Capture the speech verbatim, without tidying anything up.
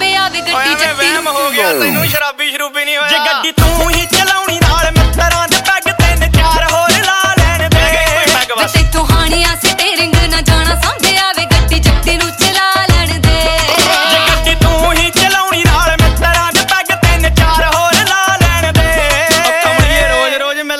ਪਿਆ ਵੇ ਗੱਡੀ ਜੱਟੀ ਵਹਿਮ ਹੋ ਗਿਆ ਤੈਨੂੰ ਸ਼ਰਾਬੀ ਸ਼ਰੂਬੀ ਨਹੀਂ ਹੋਇਆ ਜੇ ਗੱਡੀ ਤੂੰ ਹੀ ਚਲਾਉਣੀ ਨਾਲ ਮਿੱਤਰਾਂ ਦੇ ਪੈਗ ਤਿੰਨ ਚਾਰ ਹੋਰ ਲਾ ਲੈਣ ਦੇ ਤੈਥੋਂ ਹਾਣੀਆਂ